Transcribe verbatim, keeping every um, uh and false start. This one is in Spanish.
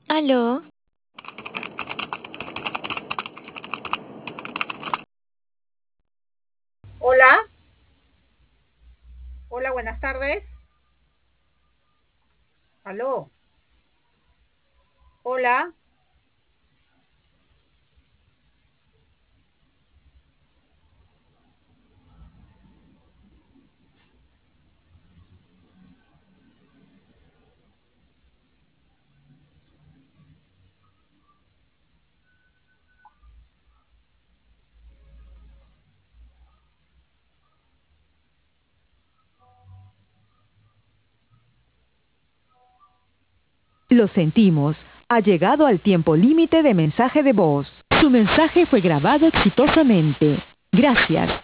Aló, Hola, hola, buenas tardes. Aló, hola. Lo sentimos. Ha llegado al tiempo límite de mensaje de voz. Su mensaje fue grabado exitosamente. Gracias.